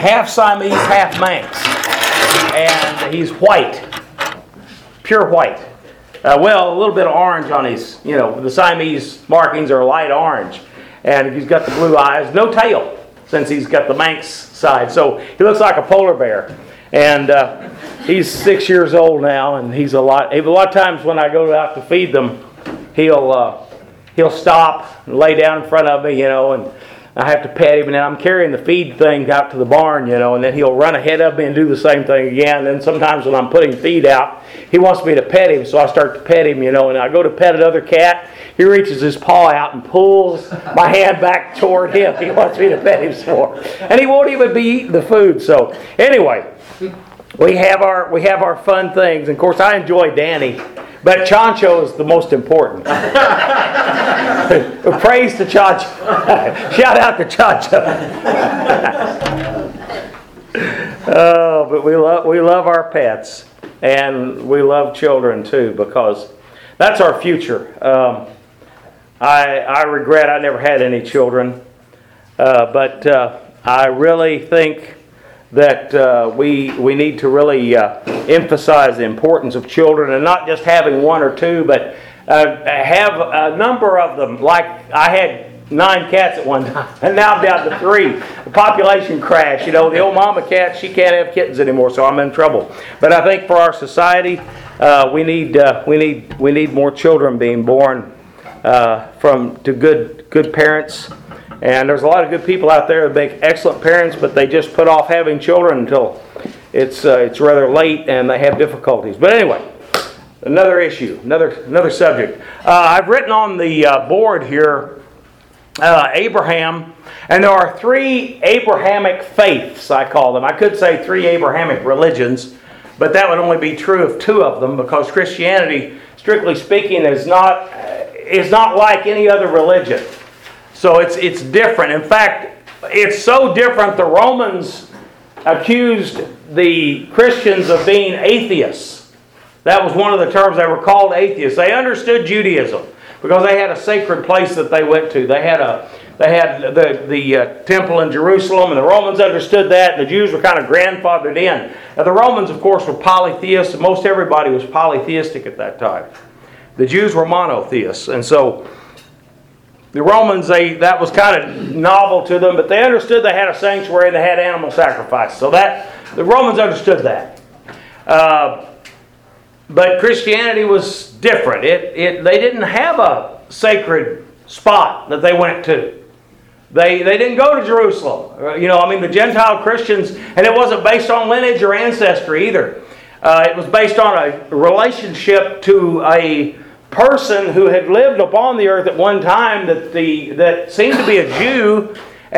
half Siamese, half Manx. And he's white. Pure white. Well, a little bit of orange on his, the Siamese markings are light orange. And he's got the blue eyes. No tail, since he's got the Manx side. So he looks like a polar bear. And he's 6 years old now, and a lot of times when I go out to feed them, he'll stop and lay down in front of me, and I have to pet him, and then I'm carrying the feed thing out to the barn, and then he'll run ahead of me and do the same thing again. And then sometimes when I'm putting feed out, he wants me to pet him, so I start to pet him, and I go to pet another cat. He reaches his paw out and pulls my hand back toward him. He wants me to pet him some more. And he won't even be eating the food. So anyway, we have our fun things. And of course, I enjoy Danny, but Chancho is the most important. Praise to Chancho. Shout out to Chancho. Oh, but we love our pets, and we love children too, because that's our future. I regret I never had any children, but I really think that we need to really emphasize the importance of children, and not just having one or two, but have a number of them. Like I had 9 cats at one time, and now I'm down to 3. The population crash. The old mama cat, she can't have kittens anymore, so I'm in trouble. But I think for our society, we need more children being born to good parents. And there's a lot of good people out there that make excellent parents, but they just put off having children until it's rather late and they have difficulties. But anyway, another issue, another subject. I've written on the board here Abraham, and there are 3 Abrahamic faiths, I call them. I could say 3 Abrahamic religions, but that would only be true of 2 of them, because Christianity, strictly speaking, is not like any other religion. So it's different. In fact, it's so different, the Romans accused the Christians of being atheists. That was one of the terms. They were called atheists. They understood Judaism because they had a sacred place that they went to. They had the temple in Jerusalem, and the Romans understood that, and the Jews were kind of grandfathered in. Now, the Romans, of course, were polytheists. Most everybody was polytheistic at that time. The Jews were monotheists, and so the Romans, that was kind of novel to them, but they understood they had a sanctuary and they had animal sacrifice. So the Romans understood that. But Christianity was different. They didn't have a sacred spot that they went to. They didn't go to Jerusalem. The Gentile Christians, and it wasn't based on lineage or ancestry either. It was based on a relationship to a person who had lived upon the earth at one time that seemed to be a Jew,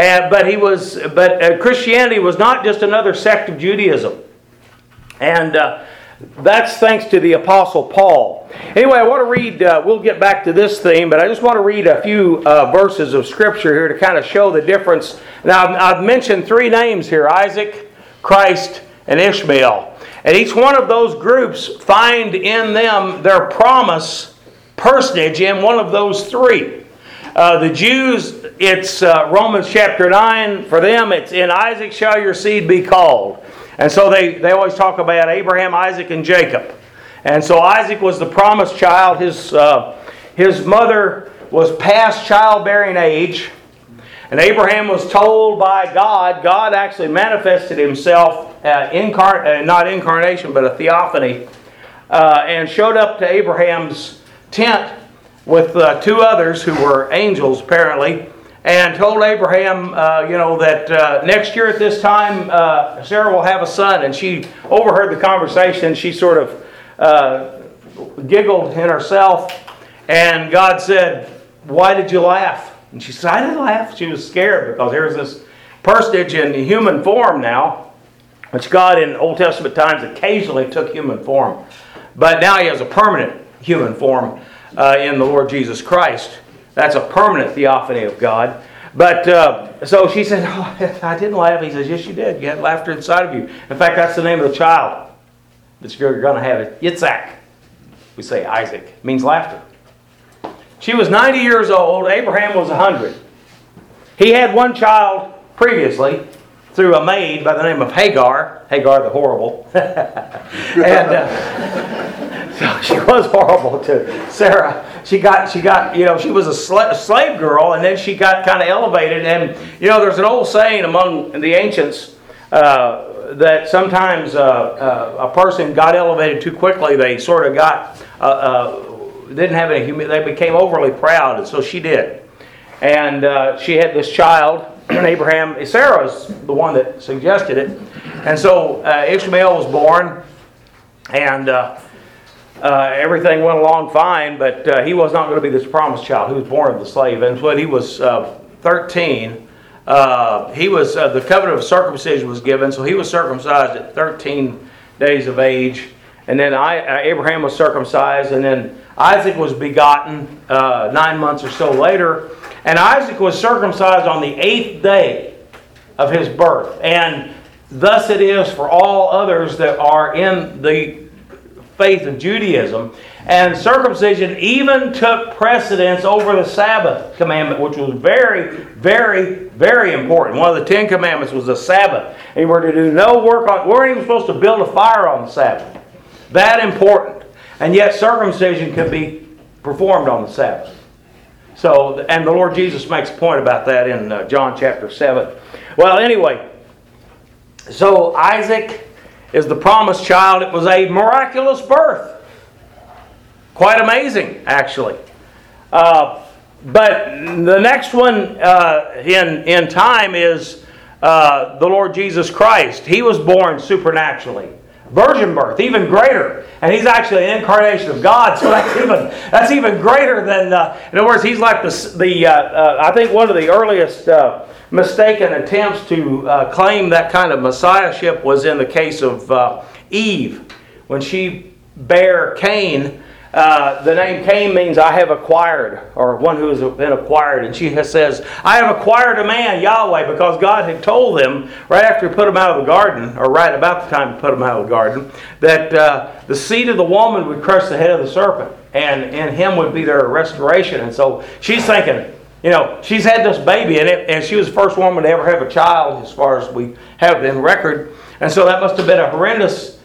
but Christianity was not just another sect of Judaism, and that's thanks to the Apostle Paul. Anyway, I want to read. We'll get back to this theme, but I just want to read a few verses of Scripture here to kind of show the difference. Now, I've mentioned 3 names here: Isaac, Christ, and Ishmael, and each one of those groups find in them their promise personage in one of those 3. The Jews, it's Romans chapter 9. For them, it's in Isaac shall your seed be called. And so they always talk about Abraham, Isaac, and Jacob. And so Isaac was the promised child. His mother was past childbearing age. And Abraham was told by God actually manifested himself, not incarnation, but a theophany, and showed up to Abraham's tent with 2 others who were angels apparently, and told Abraham, that next year at this time Sarah will have a son. And she overheard the conversation. She sort of giggled in herself, and God said, "Why did you laugh?" And she said, "I didn't laugh." She was scared because here's this personage in human form now, which God in Old Testament times occasionally took human form, but now He has a permanent human form in the Lord Jesus Christ. That's a permanent theophany of God. But so she said, "Oh, I didn't laugh." He says, "Yes, you did. You had laughter inside of you. In fact, that's the name of the child that you're going to have. It Yitzhak." We say Isaac. It means laughter. She was 90 years old. Abraham was 100. He had one child previously, through a maid by the name of Hagar the horrible. And so she was horrible to Sarah. She got, she was a slave girl, and then she got kind of elevated. And, there's an old saying among the ancients that sometimes a person got elevated too quickly. They sort of got, didn't have any humility. They became overly proud, and so she did. And she had this child, Abraham. Sarah's the one that suggested it. And so Ishmael was born, and everything went along fine, but he was not going to be this promised child. He was born of the slave. And when he was 13, he was the covenant of circumcision was given, so he was circumcised at 13 days of age. And then Abraham was circumcised, and then Isaac was begotten 9 months or so later. And Isaac was circumcised on the 8th day of his birth. And thus it is for all others that are in the faith of Judaism. And circumcision even took precedence over the Sabbath commandment, which was very, very, very important. One of the 10 commandments was the Sabbath. And you were to do no work on, we weren't even supposed to build a fire on the Sabbath. That important. And yet circumcision could be performed on the Sabbath. So, and the Lord Jesus makes a point about that in John chapter 7. Well, anyway, so Isaac is the promised child. It was a miraculous birth. Quite amazing, actually. But the next one in time is the Lord Jesus Christ. He was born supernaturally. Virgin birth, even greater. And he's actually an incarnation of God, so that's even greater than... in other words, he's like I think one of the earliest mistaken attempts to claim that kind of messiahship was in the case of Eve. When she bare Cain, the name Cain means I have acquired, or one who has been acquired. And she says, I have acquired a man, Yahweh, because God had told them right after he put him out of the garden, or right about the time he put him out of the garden, that the seed of the woman would crush the head of the serpent, and in him would be their restoration. And so she's thinking, she's had this baby in it, and she was the first woman to ever have a child, as far as we have in record. And so that must have been a horrendous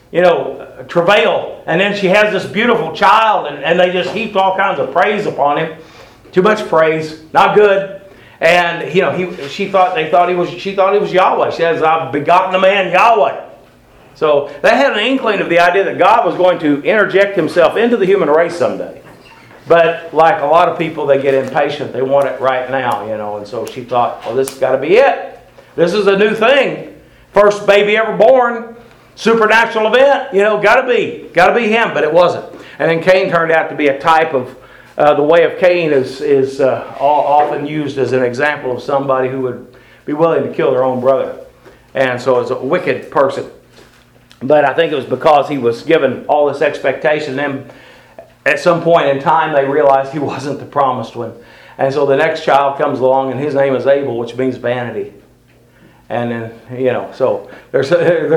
travail. And then she has this beautiful child, and they just heaped all kinds of praise upon him. Too much praise, not good. And she thought he was Yahweh. She says, I've begotten a man, Yahweh. So they had an inkling of the idea that God was going to interject himself into the human race someday. But like a lot of people, they get impatient. They want it right now, And so she thought, well, this has got to be it. This is a new thing. First baby ever born. Supernatural event, got to be him, but it wasn't. And then Cain turned out to be a type of the way of Cain is often used as an example of somebody who would be willing to kill their own brother, and so it's a wicked person. But I think it was because he was given all this expectation. Then at some point in time, they realized he wasn't the promised one, and so the next child comes along, and his name is Abel, which means vanity. And then, so there's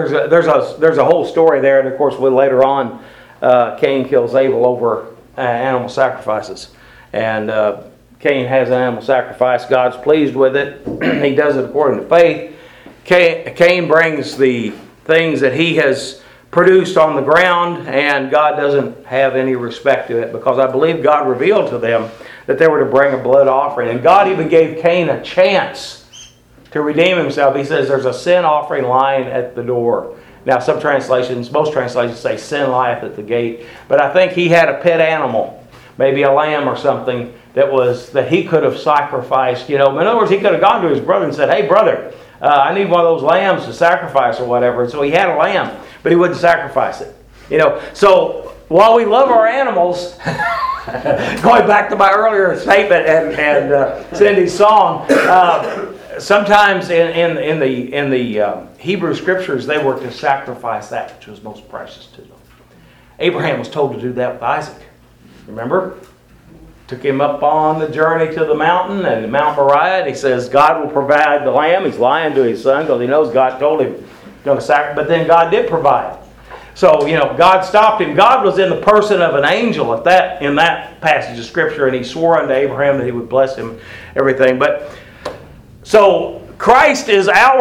a whole story there. And of course, later on, Cain kills Abel over animal sacrifices. And Cain has an animal sacrifice. God's pleased with it. He does it according to faith. Cain brings the things that he has produced on the ground, and God doesn't have any respect to it, because I believe God revealed to them that they were to bring a blood offering. And God even gave Cain a chance to redeem himself. He says there's a sin offering lying at the door. Now most translations say sin lieth at the gate. But I think he had a pet animal, maybe a lamb or something, that he could have sacrificed. In other words, he could have gone to his brother and said, hey brother, I need one of those lambs to sacrifice or whatever. And so he had a lamb, but he wouldn't sacrifice it. So while we love our animals, going back to my earlier statement and Cindy's song, sometimes in the Hebrew Scriptures, they were to sacrifice that which was most precious to them. Abraham was told to do that with Isaac. Remember? Took him up on the journey to the mountain, and Mount Moriah, and he says God will provide the lamb. He's lying to his son because he knows God told him to sacrifice, but then God did provide. So, God stopped him. God was in the person of an angel in that passage of Scripture, and he swore unto Abraham that he would bless him, everything. So Christ is our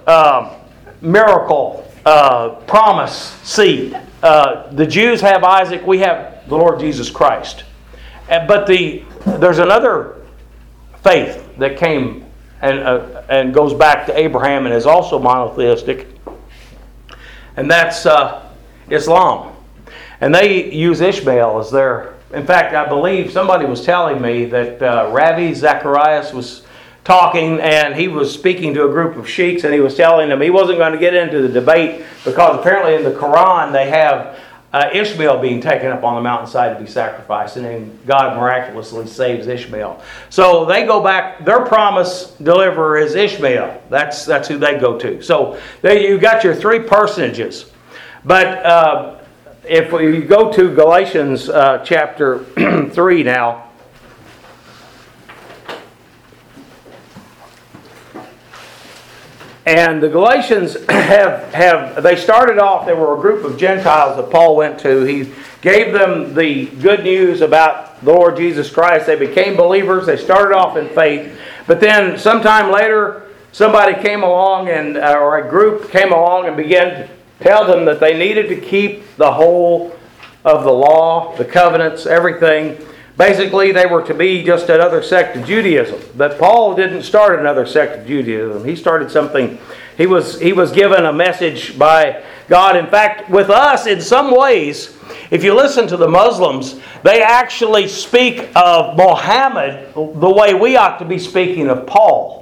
miracle promise seed. The Jews have Isaac. We have the Lord Jesus Christ. But there's another faith that came and goes back to Abraham and is also monotheistic, and that's Islam. And they use Ishmael as their... In fact, I believe somebody was telling me that Ravi Zacharias was talking, and he was speaking to a group of sheiks, and he was telling them he wasn't going to get into the debate because apparently in the Quran they have Ishmael being taken up on the mountainside to be sacrificed, and then God miraculously saves Ishmael. So they go back, their promise deliverer is Ishmael. That's who they go to. So there you got your three personages. But if you go to Galatians chapter 3 now, and the Galatians they started off, they were a group of Gentiles that Paul went to. He gave them the good news about the Lord Jesus Christ. They became believers. They started off in faith. But then sometime later, somebody came along or a group came along and began to tell them that they needed to keep the whole of the law, the covenants, everything. Basically, they were to be just another sect of Judaism. But Paul didn't start another sect of Judaism. He started something. He was given a message by God. In fact, with us, in some ways, if you listen to the Muslims, they actually speak of Muhammad the way we ought to be speaking of Paul.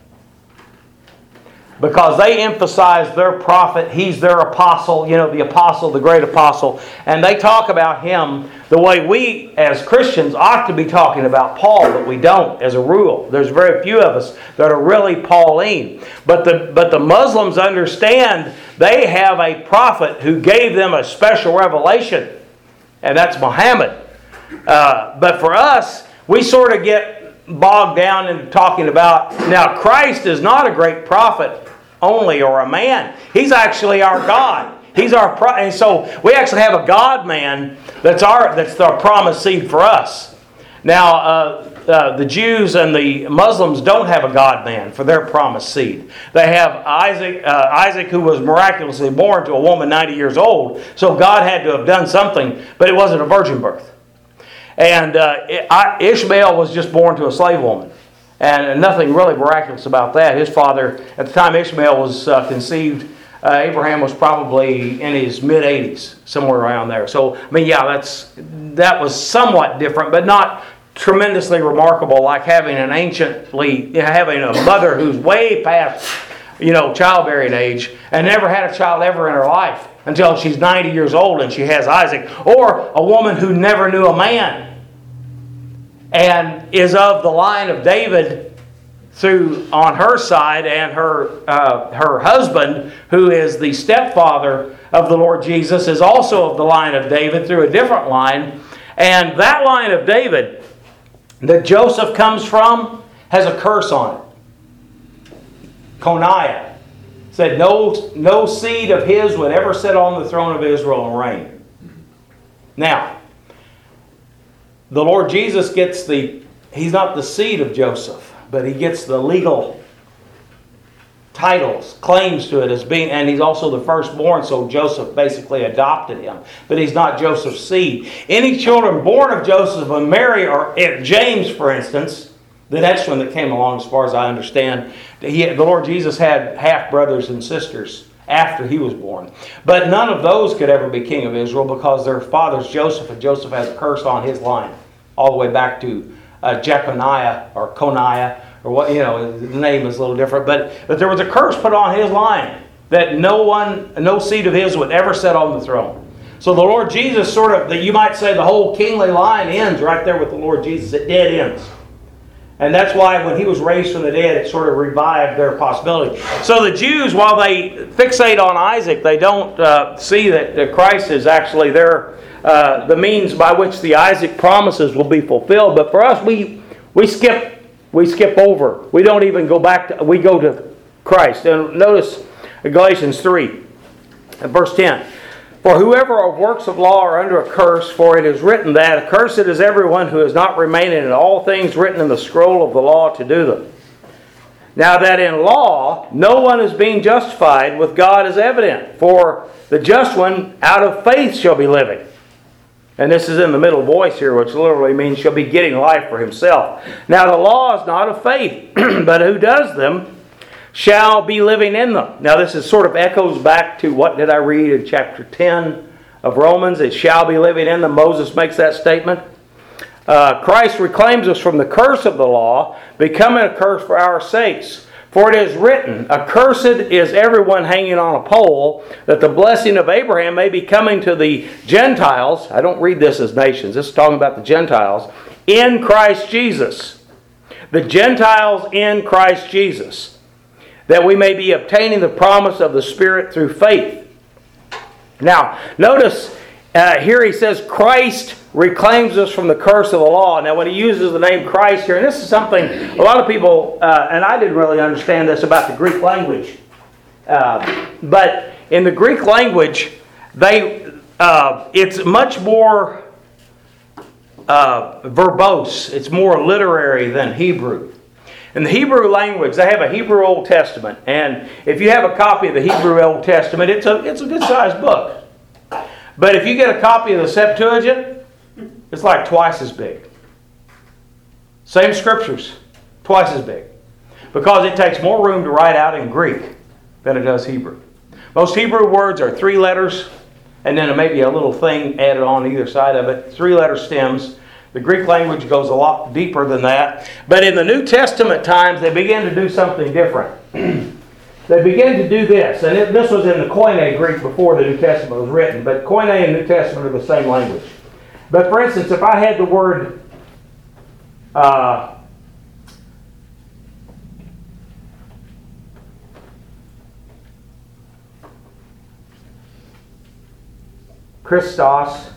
Because they emphasize their prophet, he's their apostle, the apostle, the great apostle. And they talk about him the way we as Christians ought to be talking about Paul, but we don't as a rule. There's very few of us that are really Pauline. But the Muslims understand they have a prophet who gave them a special revelation. And that's Muhammad. But for us, we sort of get bogged down into talking about, now Christ is not a great prophet only or a man. He's actually our God. He's our and so we actually have a God man that's our promised seed for us. Now the Jews and the Muslims don't have a God man for their promised seed. They have Isaac who was miraculously born to a woman 90 years old. So God had to have done something, but it wasn't a virgin birth. And Ishmael was just born to a slave woman. And nothing really miraculous about that. His father, at the time Ishmael was conceived, Abraham was probably in his mid-80s, somewhere around there. So, that was somewhat different, but not tremendously remarkable, like having having a mother who's way past, childbearing age, and never had a child ever in her life until she's 90 years old and she has Isaac, or a woman who never knew a man and is of the line of David on her side, and her husband, who is the stepfather of the Lord Jesus, is also of the line of David through a different line. And that line of David that Joseph comes from has a curse on it. Coniah said no seed of his would ever sit on the throne of Israel and reign. Now, the Lord Jesus gets he's not the seed of Joseph, but he gets the legal titles, claims to it as being, and he's also the firstborn, so Joseph basically adopted him. But he's not Joseph's seed. Any children born of Joseph and Mary, or James, for instance, the next one that came along, as far as I understand, the Lord Jesus had half-brothers and sisters after he was born. But none of those could ever be king of Israel because their father's Joseph, and Joseph has a curse on his line, all the way back to Jeconiah or Coniah, or what, the name is a little different. But there was a curse put on his line that no seed of his would ever sit on the throne. So the Lord Jesus you might say the whole kingly line ends right there with the Lord Jesus. It dead ends. And that's why when he was raised from the dead, it sort of revived their possibility. So the Jews, while they fixate on Isaac, they don't see that Christ is actually the means by which the Isaac promises will be fulfilled. But for us, we skip over. We don't even go back we go to Christ. And notice Galatians 3, verse 10. For whoever of works of law are under a curse, for it is written that, accursed is everyone who has not remained in all things written in the scroll of the law to do them. Now that in law, no one is being justified with God is evident. For the just one out of faith shall be living. And this is in the middle voice here, which literally means shall be getting life for himself. Now the law is not of faith, but who does them shall be living in them. Now this is sort of echoes back to what did I read in chapter 10 of Romans? It shall be living in them. Moses makes that statement. Christ reclaims us from the curse of the law, becoming a curse for our sakes. For it is written, accursed is everyone hanging on a pole, that the blessing of Abraham may be coming to the Gentiles. I don't read this as nations. This is talking about the Gentiles. In Christ Jesus. The Gentiles in Christ Jesus. That we may be obtaining the promise of the Spirit through faith. Now, notice here he says, Christ reclaims us from the curse of the law. Now, when he uses the name Christ here, and this is something a lot of people, and I didn't really understand this about the Greek language, but in the Greek language, it's much more verbose. It's more literary than Hebrew. In the Hebrew language, they have a Hebrew Old Testament, and if you have a copy of the Hebrew Old Testament, it's a good-sized book. But if you get a copy of the Septuagint, it's like twice as big. Same scriptures, twice as big. Because it takes more room to write out in Greek than it does Hebrew. Most Hebrew words are 3 letters, and then maybe a little thing added on either side of it. 3-letter stems. The Greek language goes a lot deeper than that. But in the New Testament times, they began to do something different. They began to do this. And this was in the Koine Greek before the New Testament was written. But Koine and New Testament are the same language. But for instance, if I had the word Christos,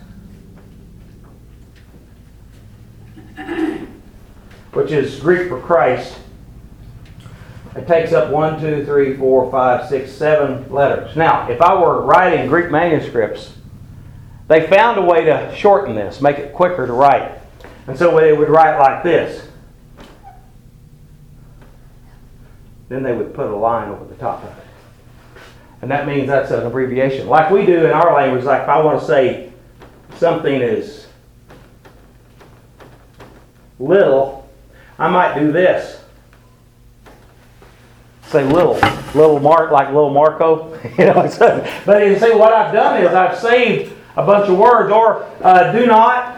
which is Greek for Christ, it takes up 1, 2, 3, 4, 5, 6, 7 letters. Now, if I were writing Greek manuscripts, they found a way to shorten this, make it quicker to write. And so they would write like this. Then they would put a line over the top of it. And that means that's an abbreviation. Like we do in our language, like if I want to say something is little, I might do this. Say little Mark, like little Marco. But you see, what I've done is I've saved a bunch of words, or do not,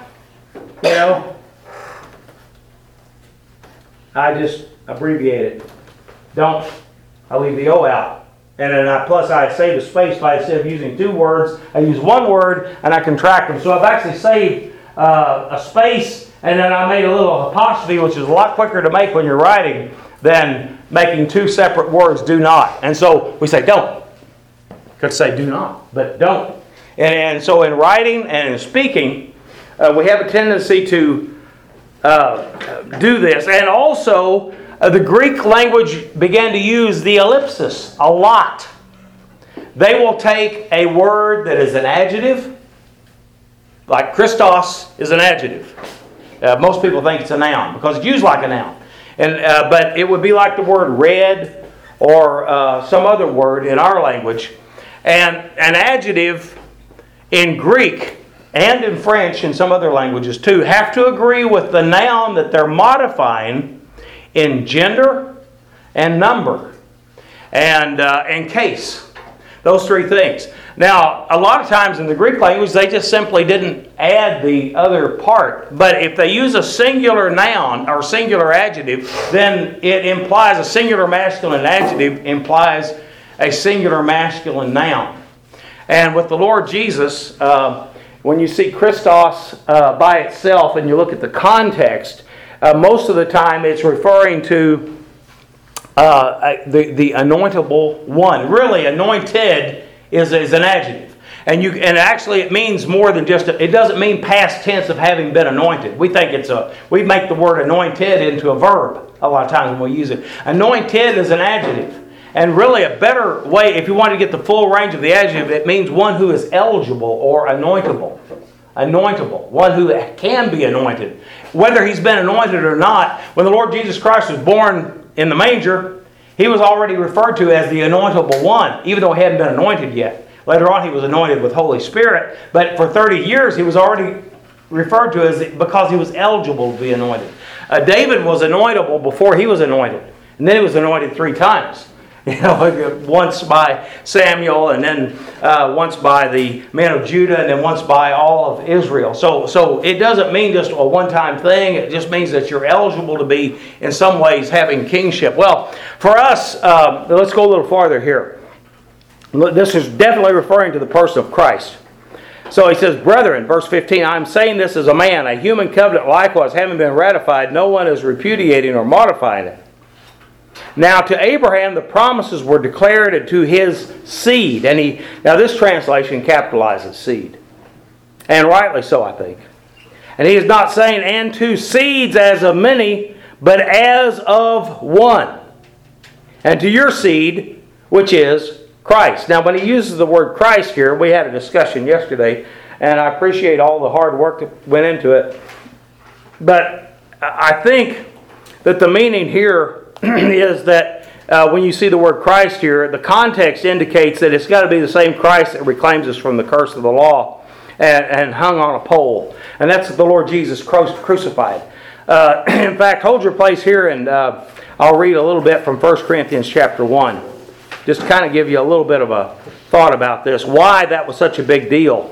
I just abbreviate it. Don't, I leave the O out. And then I save a space by, instead of using 2 words, I use 1 word and I contract them. So I've actually saved a space, and then I made a little apostrophe, which is a lot quicker to make when you're writing than making 2 separate words, do not. And so we say don't. Could say do not, but don't. And so in writing and in speaking, we have a tendency to do this. And also, the Greek language began to use the ellipsis a lot. They will take a word that is an adjective, like Christos is an adjective. Most people think it's a noun because it's used like a noun. But it would be like the word red or some other word in our language. And an adjective in Greek and in French and some other languages too have to agree with the noun that they're modifying in gender and number and case. Those 3 things. Now, a lot of times in the Greek language, they just simply didn't add the other part. But if they use a singular noun or singular adjective, then it implies a singular masculine adjective implies a singular masculine noun. And with the Lord Jesus, when you see Christos by itself and you look at the context, most of the time it's referring to the anointable one. Really, anointed is an adjective. And actually it means more than just, it doesn't mean past tense of having been anointed. We think we make the word anointed into a verb a lot of times when we use it. Anointed is an adjective. And really a better way, if you want to get the full range of the adjective, it means one who is eligible or anointable. Anointable. One who can be anointed. Whether he's been anointed or not, when the Lord Jesus Christ was born in the manger, he was already referred to as the anointable one, even though he hadn't been anointed yet. Later on, he was anointed with Holy Spirit, but for 30 years, he was already referred to as because he was eligible to be anointed. David was anointable before he was anointed, and then he was anointed 3 times. Once by Samuel, and then once by the men of Judah, and then once by all of Israel. So it doesn't mean just a one-time thing. It just means that you're eligible to be, in some ways, having kingship. Well, for us, let's go a little farther here. This is definitely referring to the person of Christ. So he says, brethren, verse 15, I'm saying this as a man, a human covenant likewise, having been ratified, no one is repudiating or modifying it. Now to Abraham the promises were declared, and to his seed. Now this translation capitalizes seed. And rightly so, I think. And he is not saying, and to seeds as of many, but as of one. And to your seed, which is Christ. Now when he uses the word Christ here, we had a discussion yesterday, and I appreciate all the hard work that went into it. But I think that the meaning here is that when you see the word Christ here, the context indicates that it's got to be the same Christ that reclaims us from the curse of the law and hung on a pole. And that's the Lord Jesus crucified. In fact, hold your place here, and I'll read a little bit from 1 Corinthians chapter 1. Just to kind of give you a little bit of a thought about this, why that was such a big deal.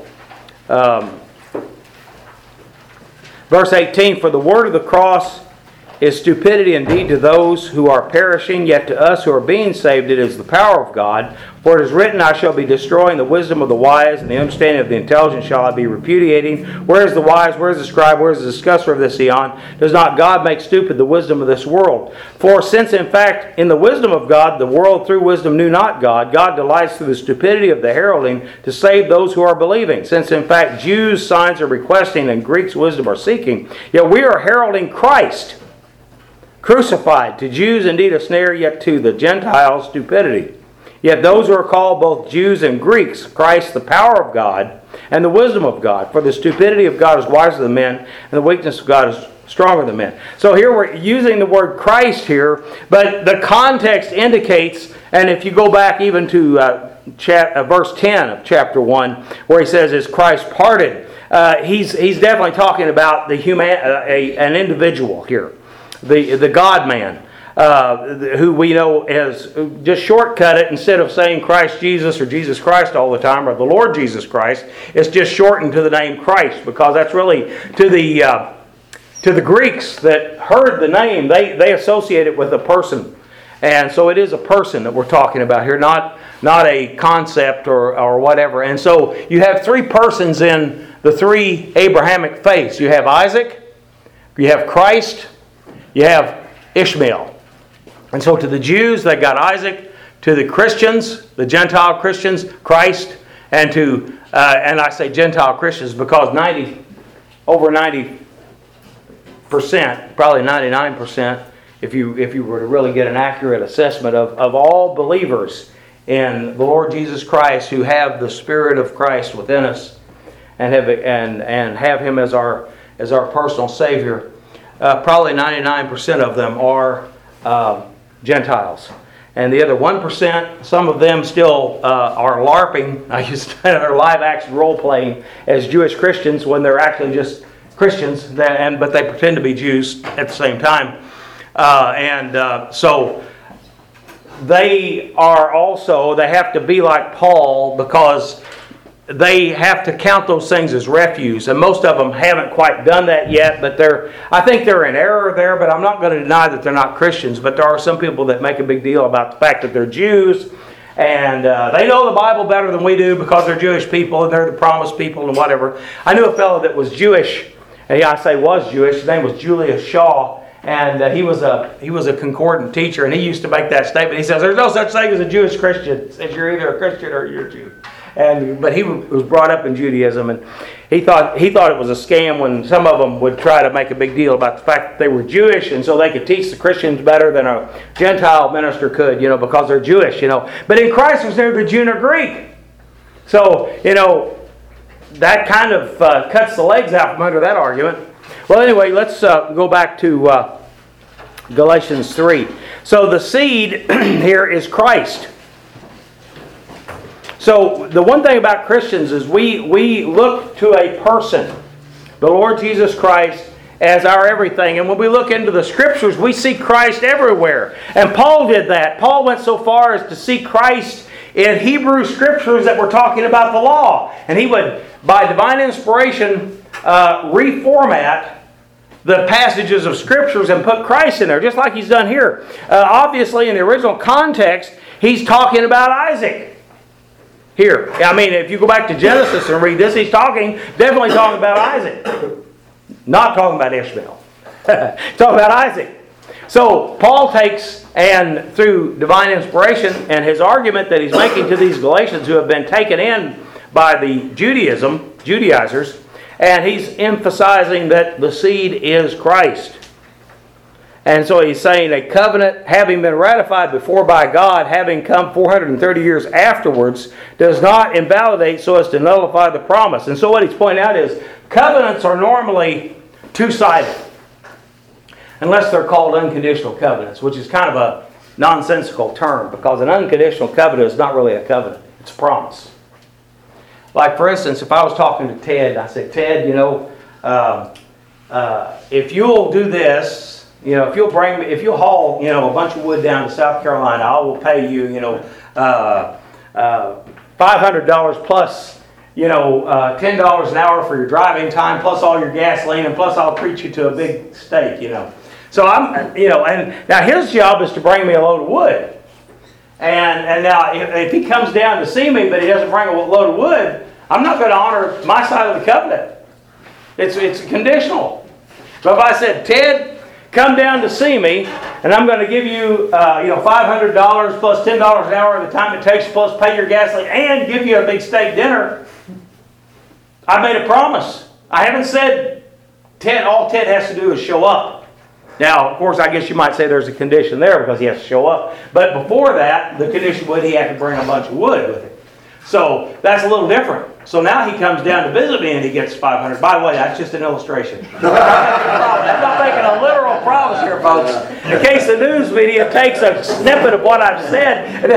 Verse 18, for the word of the cross is stupidity indeed to those who are perishing, yet to us who are being saved it is the power of God. For it is written, I shall be destroying the wisdom of the wise, and the understanding of the intelligent shall I be repudiating. Where is the wise? Where is the scribe? Where is the discusser of this eon? Does not God make stupid the wisdom of this world? For since in fact in the wisdom of God the world through wisdom knew not God, God delights through the stupidity of the heralding to save those who are believing. Since in fact Jews signs are requesting and Greeks wisdom are seeking, yet we are heralding Christ crucified, to Jews indeed a snare, yet to the Gentiles stupidity. Yet those who are called both Jews and Greeks, Christ the power of God and the wisdom of God. For the stupidity of God is wiser than men, and the weakness of God is stronger than men. So here we're using the word Christ here, but the context indicates, and if you go back even to verse 10 of chapter 1, where he says, is Christ parted? He's definitely talking about an individual here. The God-man, who we know has just shortcut it. Instead of saying Christ Jesus or Jesus Christ all the time, or the Lord Jesus Christ, it's just shortened to the name Christ, because that's really to the Greeks that heard the name, they associate it with a person. And so it is a person that we're talking about here, not a concept or whatever. And so you have 3 persons in the 3 Abrahamic faiths. You have Isaac, you have Christ, you have Ishmael. And so to the Jews, they got Isaac. To the Christians, the Gentile Christians, Christ. And I say Gentile Christians because over 90%, probably 99%, if you were to really get an accurate assessment of all believers in the Lord Jesus Christ who have the Spirit of Christ within us and have Him as our personal Savior, probably 99% of them are Gentiles. And the other 1%, some of them still are LARPing. I used to are live action role playing as Jewish Christians when they're actually just Christians, but they pretend to be Jews at the same time. So they have to be like Paul, because they have to count those things as refuse, and most of them haven't quite done that yet, but I think they're in error there, but I'm not going to deny that they're not Christians. But there are some people that make a big deal about the fact that they're Jews, and they know the Bible better than we do because they're Jewish people, and they're the promised people and whatever. I knew a fellow that was Jewish, and I say was Jewish, his name was Julius Shaw, and he was a concordant teacher, and he used to make that statement. He says, there's no such thing as a Jewish Christian. He says, you're either a Christian or you're a Jew. But he was brought up in Judaism, and he thought it was a scam when some of them would try to make a big deal about the fact that they were Jewish, and so they could teach the Christians better than a Gentile minister could, because they're Jewish, But in Christ there's neither Jew nor Greek. So, that kind of cuts the legs out from under that argument. Well, anyway, let's go back to Galatians 3. So the seed here is Christ. So the one thing about Christians is we look to a person, the Lord Jesus Christ, as our everything. And when we look into the Scriptures, we see Christ everywhere. And Paul did that. Paul went so far as to see Christ in Hebrew Scriptures that were talking about the law. And he would, by divine inspiration, reformat the passages of Scriptures and put Christ in there, just like he's done here. Obviously, in the original context, he's talking about Isaac here. I mean, if you go back to Genesis and read this, he's definitely talking about Isaac. Not talking about Ishmael. Talking about Isaac. So Paul takes, and through divine inspiration and his argument that he's making to these Galatians who have been taken in by the Judaizers, and he's emphasizing that the seed is Christ. And so he's saying a covenant having been ratified before by God, having come 430 years afterwards, does not invalidate so as to nullify the promise. And so what he's pointing out is covenants are normally two-sided, unless they're called unconditional covenants, which is kind of a nonsensical term, because an unconditional covenant is not really a covenant. It's a promise. Like, for instance, if I was talking to Ted, I said, Ted, if you'll do this, if you'll haul, a bunch of wood down to South Carolina, I will pay you, $500 plus, $10 an hour for your driving time, plus all your gasoline, and plus I'll treat you to a big steak, So and now his job is to bring me a load of wood. And now if he comes down to see me, but he doesn't bring a load of wood, I'm not going to honor my side of the covenant. It's conditional. But if I said, Ted, come down to see me, and I'm going to give you, $500 plus $10 an hour of the time it takes, plus pay your gasoline, and give you a big steak dinner, I made a promise. I haven't said, all Ted has to do is show up. Now, of course, I guess you might say there's a condition there because he has to show up. But before that, the condition would he had to bring a bunch of wood with him. So that's a little different. So now he comes down to visit me and he gets $500. By the way, that's just an illustration. I'm not making a literal promise here, folks. In case the news media takes a snippet of what I've said, and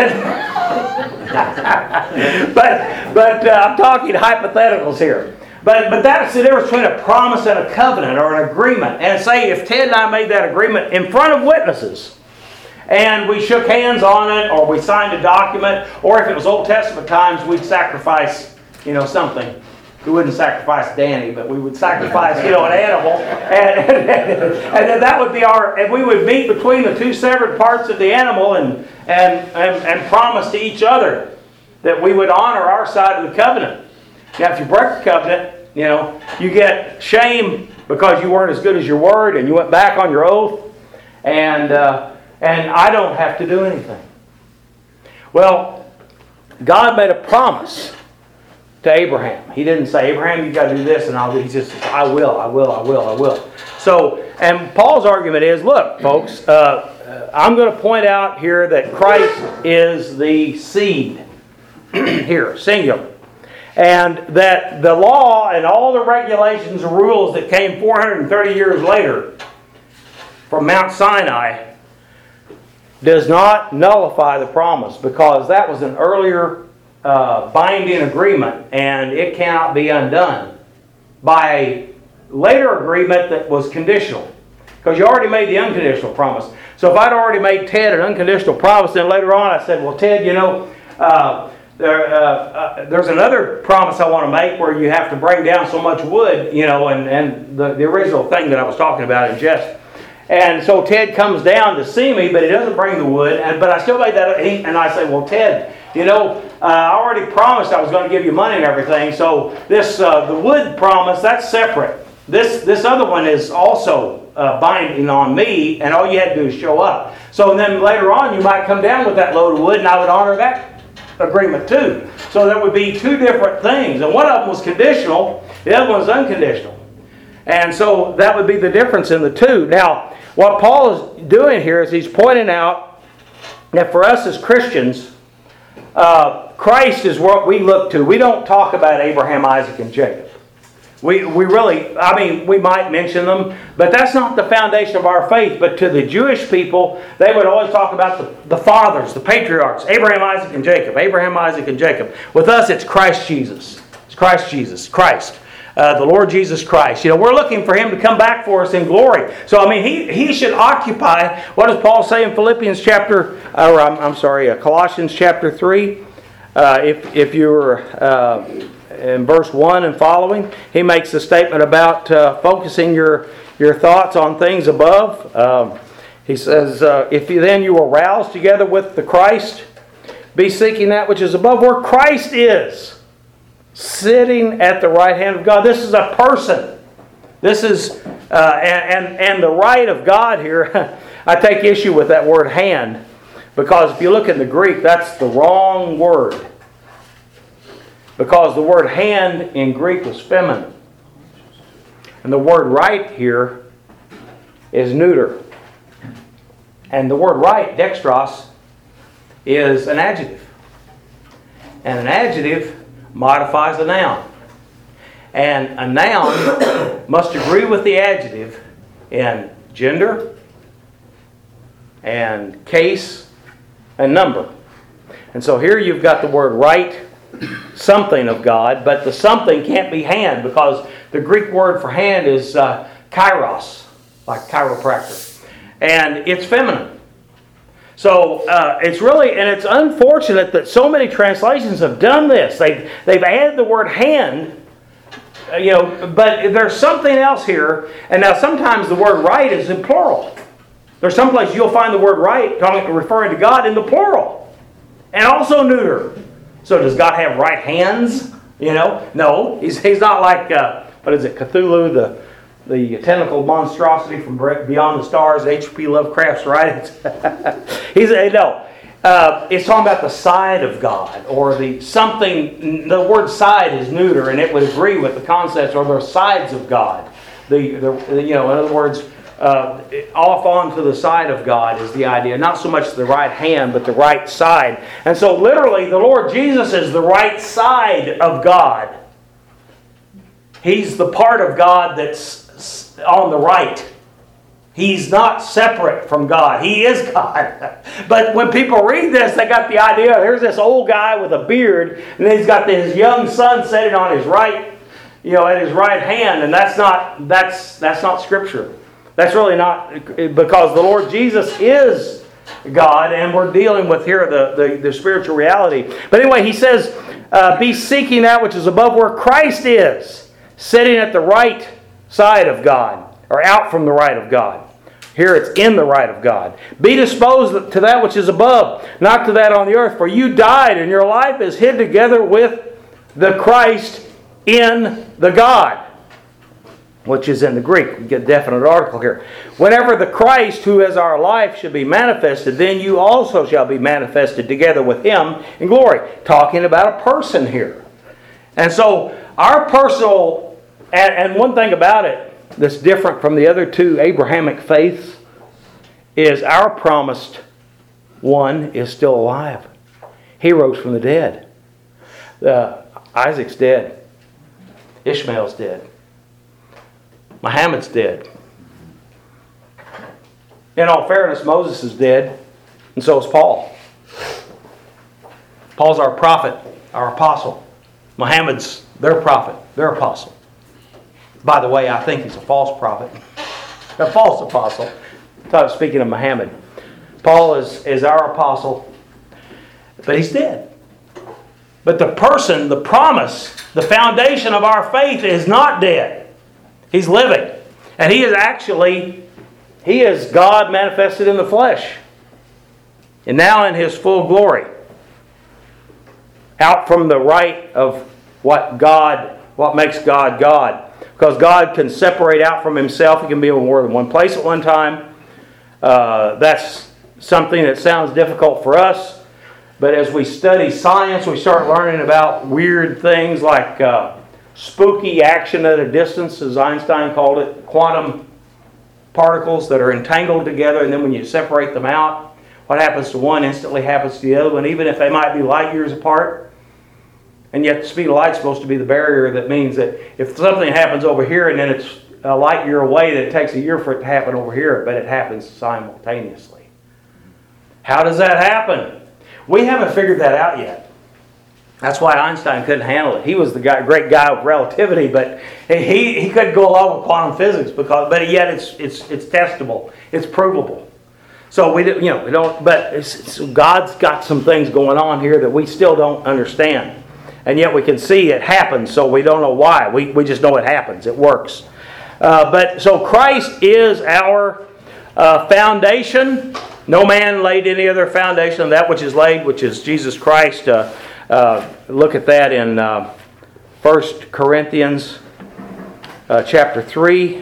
then but I'm talking hypotheticals here. But that's the difference between a promise and a covenant or an agreement. And say if Ted and I made that agreement in front of witnesses, and we shook hands on it, or we signed a document, or if it was Old Testament times, we'd sacrifice, something. We wouldn't sacrifice Danny, but we would sacrifice, an animal, and then that would be and we would meet between the two severed parts of the animal and promise to each other that we would honor our side of the covenant. Now, if you break the covenant, you get shame because you weren't as good as your word, and you went back on your oath, and I don't have to do anything. Well, God made a promise to Abraham. He didn't say, Abraham, you got to do this, and I'll do. He just said, I will. So, and Paul's argument is, look, folks, I'm going to point out here that Christ is the seed here, singular. And that the law and all the regulations and rules that came 430 years later from Mount Sinai does not nullify the promise, because that was an earlier binding agreement, and it cannot be undone by a later agreement that was conditional, because you already made the unconditional promise. So if I'd already made Ted an unconditional promise, then later on I said, well, Ted, there's another promise I want to make where you have to bring down so much wood, and the original thing that I was talking about in jest. And so Ted comes down to see me, but he doesn't bring the wood. But I still made that. And I say, well, Ted, I already promised I was going to give you money and everything. So the wood promise, that's separate. This other one is also binding on me, and all you had to do is show up. So then later on, you might come down with that load of wood, and I would honor that agreement too. So there would be two different things. And one of them was conditional, the other one was unconditional. And so that would be the difference in the two. Now, what Paul is doing here is he's pointing out that for us as Christians, Christ is what we look to. We don't talk about Abraham, Isaac, and Jacob. We really, we might mention them, but that's not the foundation of our faith. But to the Jewish people, they would always talk about the fathers, the patriarchs, Abraham, Isaac, and Jacob. Abraham, Isaac, and Jacob. With us, it's Christ Jesus. It's Christ Jesus. Christ. The Lord Jesus Christ. We're looking for Him to come back for us in glory. So, He should occupy, what does Paul say in Colossians chapter 3? If you're in verse 1 and following, he makes a statement about focusing your thoughts on things above. He says, if you are roused together with the Christ, be seeking that which is above, where Christ is, sitting at the right hand of God. This is a person. This is, and the right of God here, I take issue with that word hand, because if you look in the Greek, that's the wrong word. Because the word hand in Greek was feminine. And the word right here is neuter. And the word right, dextros, is an adjective. And an adjective modifies a noun. And a noun must agree with the adjective in gender and case and number. And so here you've got the word right, something of God, but the something can't be hand, because the Greek word for hand is kairos, like chiropractor. And it's feminine. So it's really, and it's unfortunate that so many translations have done this. They've added the word hand, but there's something else here. And now sometimes the word right is in plural. There's some place you'll find the word right referring to God in the plural. And also neuter. So does God have right hands? No. He's not like, Cthulhu, the tentacle monstrosity from beyond the stars, H.P. Lovecraft's writings. It's talking about the side of God, or the something. The word side is neuter, and it would agree with the concepts, or the sides of God. In other words, off onto the side of God is the idea. Not so much the right hand, but the right side. And so literally, the Lord Jesus is the right side of God. He's the part of God that's on the right. He's not separate from God. He is God. But when people read this, they got the idea, here's this old guy with a beard, and then he's got his young son sitting on his right, at his right hand, and that's not Scripture. That's really not, because the Lord Jesus is God, and we're dealing with here the spiritual reality. But anyway, he says, be seeking that which is above, where Christ is, sitting at the right side of God, or out from the right of God. Here it's in the right of God. Be disposed to that which is above, not to that on the earth. For you died, and your life is hid together with the Christ in the God, which is in the Greek. We get a definite article here. Whenever the Christ, who is our life, should be manifested, then you also shall be manifested together with Him in glory. Talking about a person here. And so our personal, and one thing about it that's different from the other two Abrahamic faiths is our promised one is still alive. He rose from the dead. Isaac's dead. Ishmael's dead. Muhammad's dead. In all fairness, Moses is dead, and so is Paul. Paul's our prophet, our apostle. Muhammad's their prophet, their apostle. By the way, I think he's a false prophet, a false apostle. Speaking of Muhammad, Paul is our apostle, but he's dead. But the person, the promise, the foundation of our faith is not dead. He's living. And he is God manifested in the flesh. And now in His full glory. Out from the right of what makes God God. Because God can separate out from Himself. He can be in more than one place at one time. That's something that sounds difficult for us. But as we study science, we start learning about weird things like spooky action at a distance, as Einstein called it. Quantum particles that are entangled together, and then when you separate them out, what happens to one instantly happens to the other one, even if they might be light years apart. And yet the speed of light is supposed to be the barrier that means that if something happens over here and then it's a light year away, that it takes a year for it to happen over here, but it happens simultaneously. How does that happen? We haven't figured that out yet. That's why Einstein couldn't handle it. He was the great guy of relativity, but he couldn't go along with quantum physics but yet it's testable, it's provable. So we don't. But God's got some things going on here that we still don't understand, and yet we can see it happens. So we don't know why. We just know it happens. It works. But so Christ is our foundation. No man laid any other foundation than that which is laid, which is Jesus Christ. Look at that in 1 Corinthians chapter 3,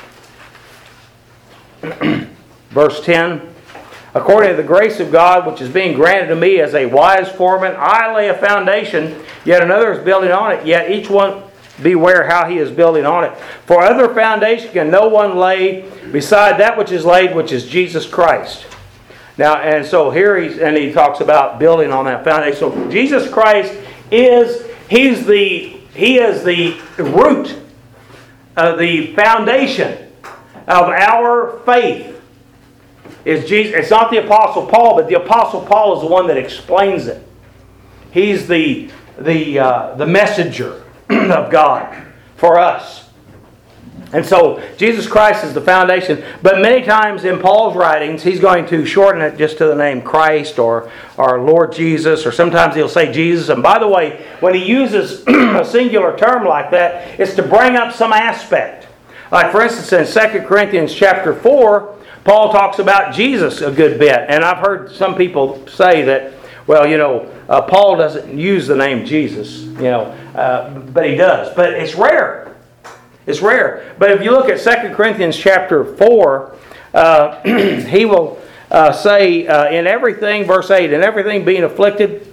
verse 10. According to the grace of God, which is being granted to me as a wise foreman, I lay a foundation, yet another is building on it, yet each one beware how he is building on it. For other foundation can no one lay beside that which is laid, which is Jesus Christ. Now, and so here he talks about building on that foundation. So Jesus Christ is the root of the foundation of our faith. Is Jesus? It's not the Apostle Paul, but the Apostle Paul is the one that explains it. He's the messenger of God for us. And so Jesus Christ is the foundation. But many times in Paul's writings, he's going to shorten it just to the name Christ or Lord Jesus, or sometimes he'll say Jesus. And by the way, when he uses a singular term like that, it's to bring up some aspect. Like for instance, in 2 Corinthians chapter 4, Paul talks about Jesus a good bit. And I've heard some people say that, well, Paul doesn't use the name Jesus, but he does. But it's rare. It's rare. But if you look at 2 Corinthians chapter 4, he will say, in everything, verse 8, in everything being afflicted,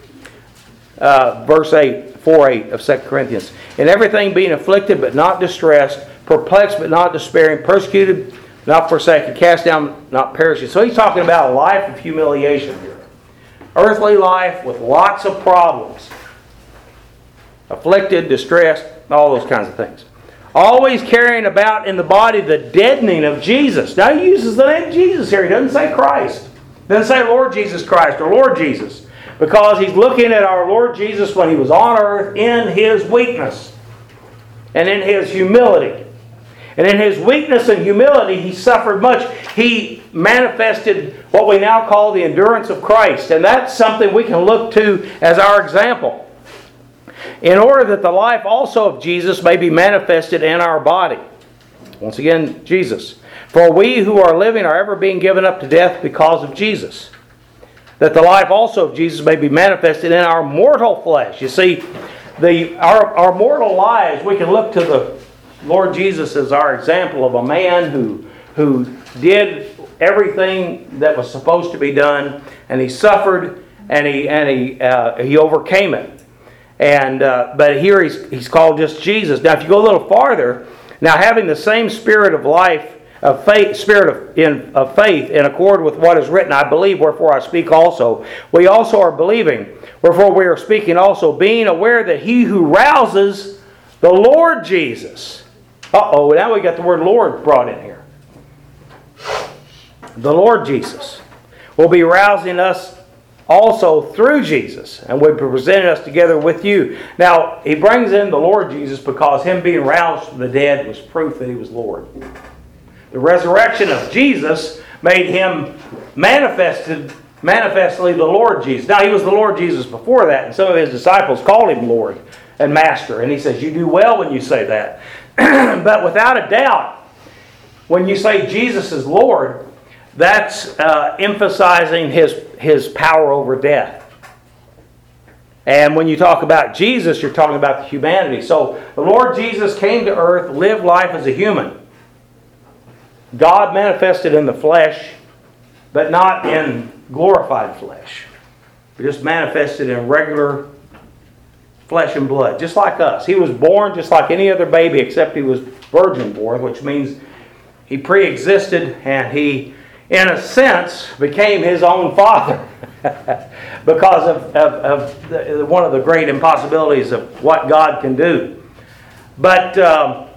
verse 8, 4:8 of 2 Corinthians, in everything being afflicted but not distressed, perplexed but not despairing, persecuted, not forsaken, cast down, not perishing. So he's talking about a life of humiliation here. Earthly life with lots of problems. Afflicted, distressed, all those kinds of things. Always carrying about in the body the deadening of Jesus. Now he uses the name Jesus here. He doesn't say Christ. He doesn't say Lord Jesus Christ or Lord Jesus. Because he's looking at our Lord Jesus when he was on earth in his weakness. And in his humility. And in his weakness and humility he suffered much. He manifested what we now call the endurance of Christ. And that's something we can look to as our example. In order that the life also of Jesus may be manifested in our body. Once again, Jesus. For we who are living are ever being given up to death because of Jesus. That the life also of Jesus may be manifested in our mortal flesh. You see, our mortal lives, we can look to the Lord Jesus as our example of a man who did everything that was supposed to be done, and he suffered, and he overcame it. And but here he's called just Jesus. Now, if you go a little farther, now having the same spirit of life, of faith, of faith, in accord with what is written, I believe, wherefore I speak also. We also are believing, wherefore we are speaking also, being aware that he who rouses the Lord Jesus. Now we got the word Lord brought in here. The Lord Jesus will be rousing us also through Jesus, and will be presenting us together with you. Now, he brings in the Lord Jesus because him being roused from the dead was proof that he was Lord. The resurrection of Jesus made him manifestly the Lord Jesus. Now, he was the Lord Jesus before that, and some of his disciples called him Lord and Master. And he says, you do well when you say that. But without a doubt, when you say Jesus is Lord, that's emphasizing his power over death. And when you talk about Jesus, you're talking about the humanity. So the Lord Jesus came to earth, lived life as a human. God manifested in the flesh, but not in glorified flesh. He just manifested in regular flesh and blood, just like us. He was born just like any other baby, except he was virgin born, which means he pre-existed and he, in a sense, became his own father. because of one of the great impossibilities of what God can do. But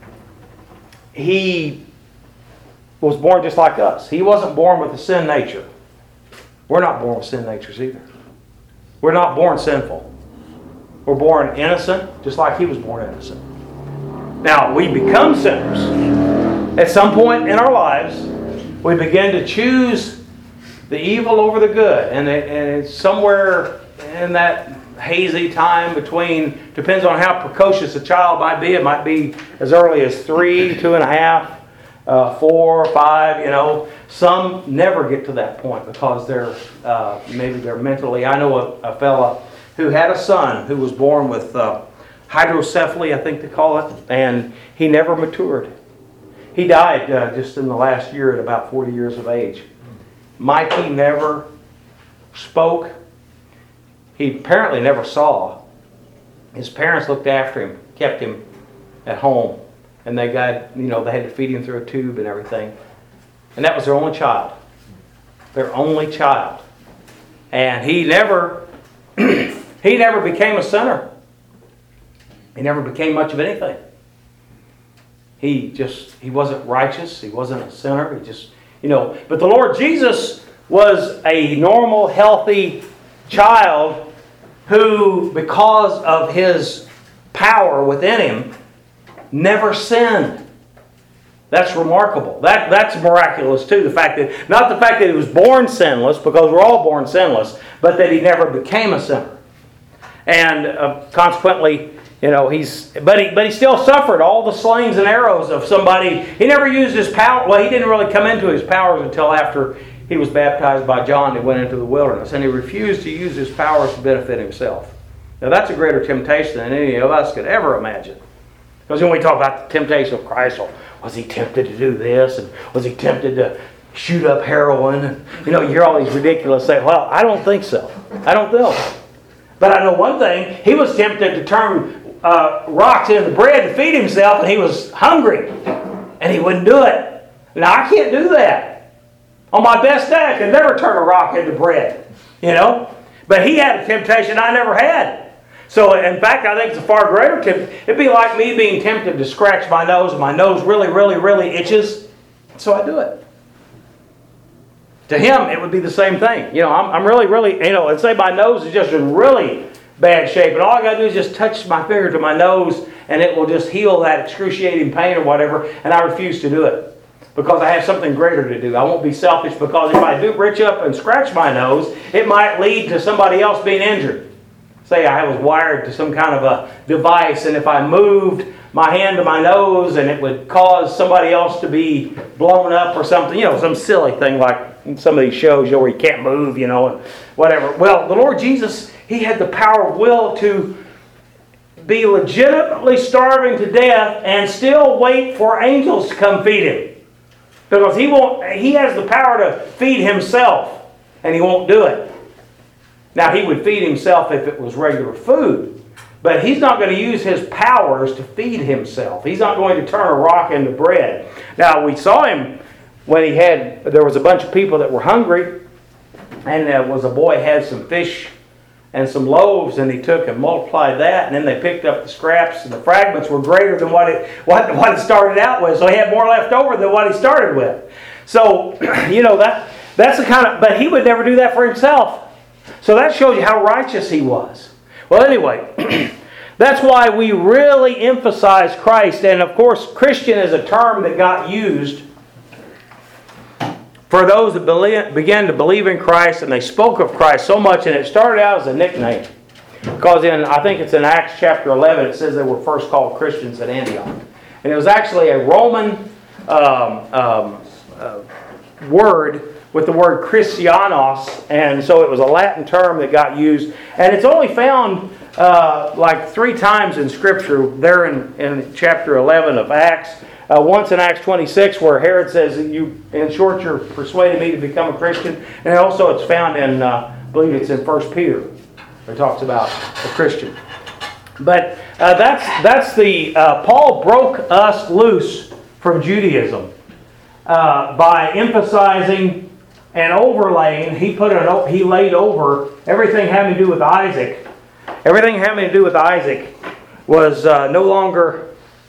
he was born just like us. He wasn't born with a sin nature. We're not born with sin natures either. We're not born sinful. We're born innocent, just like he was born innocent. Now, we become sinners. At some point in our lives, we begin to choose the evil over the good. And it's somewhere in that hazy time between, depends on how precocious a child might be. It might be as early as 3, 2.5, 4, 5, Some never get to that point because maybe they're mentally. I know a fella who had a son who was born with hydrocephaly, I think they call it, and he never matured. He died just in the last year at about 40 years of age. Mikey never spoke. He apparently never saw. His parents looked after him, kept him at home, and they got, they had to feed him through a tube and everything. And that was their only child. Their only child. And he never became a sinner. He never became much of anything. He wasn't righteous. He wasn't a sinner. But the Lord Jesus was a normal, healthy child who, because of his power within him, never sinned. That's remarkable. That's miraculous too. Not the fact that he was born sinless, because we're all born sinless, but that he never became a sinner. And consequently, but he still suffered all the slings and arrows of somebody. He never used his power. Well, he didn't really come into his powers until after he was baptized by John and went into the wilderness. And he refused to use his powers to benefit himself. Now that's a greater temptation than any of us could ever imagine. Because when we talk about the temptation of Christ, was he tempted to do this? And was he tempted to shoot up heroin? And, you hear all these ridiculous things. Well, I don't think so. I don't know. But I know one thing. He was tempted to turn rocks into bread to feed himself, and he was hungry. And he wouldn't do it. Now, I can't do that. On my best day, I could never turn a rock into bread. But he had a temptation I never had. So, in fact, I think it's a far greater temptation. It'd be like me being tempted to scratch my nose, and my nose really, really, really itches. So I do it. To him, it would be the same thing. I'm really, really, let's say my nose is just in really bad shape, and all I got to do is just touch my finger to my nose, and it will just heal that excruciating pain or whatever, and I refuse to do it because I have something greater to do. I won't be selfish, because if I do reach up and scratch my nose, it might lead to somebody else being injured. Say I was wired to some kind of a device, and if I moved my hand to my nose, and it would cause somebody else to be blown up or something, some silly thing like in some of these shows, where you can't move, and whatever. Well, the Lord Jesus, he had the power of will to be legitimately starving to death and still wait for angels to come feed him. Because he has the power to feed himself, and he won't do it. Now, he would feed himself if it was regular food, but he's not going to use his powers to feed himself. He's not going to turn a rock into bread. Now, we saw him when there was a bunch of people that were hungry, and there was a boy had some fish and some loaves, and he took and multiplied that, and then they picked up the scraps, and the fragments were greater than what it started out with, so he had more left over than what he started with. So, that's the kind of, but he would never do that for himself. So that shows you how righteous he was. Well, anyway, that's why we really emphasize Christ. And of course, Christian is a term that got used for those that began to believe in Christ, and they spoke of Christ so much, and it started out as a nickname. Because I think it's in Acts chapter 11, it says they were first called Christians at Antioch. And it was actually a Roman word with the word Christianos, and so it was a Latin term that got used. And it's only found like 3 times in Scripture, there in chapter 11 of Acts. Once in Acts 26, where Herod says, in short, you're persuading me to become a Christian. And also it's found in, I believe it's in 1 Peter, where it talks about a Christian. But that's the, Paul broke us loose from Judaism by emphasizing and overlaying, he laid over everything having to do with Isaac. Everything having to do with Isaac was no longer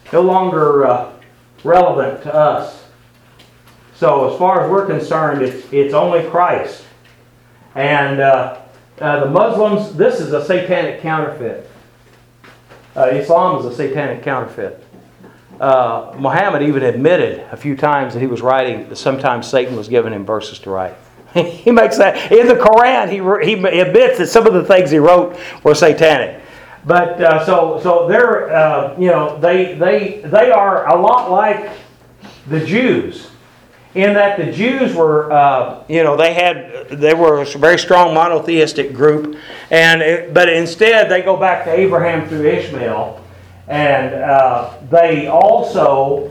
relevant to us. So as far as we're concerned, it's only Christ. And the Muslims, this is a satanic counterfeit. Islam is a satanic counterfeit. Muhammad even admitted a few times that he was writing, that sometimes Satan was giving him verses to write. He makes that in the Quran. He admits that some of the things he wrote were satanic. But so they're they are a lot like the Jews, in that the Jews were they were a very strong monotheistic group, but instead they go back to Abraham through Ishmael. And they also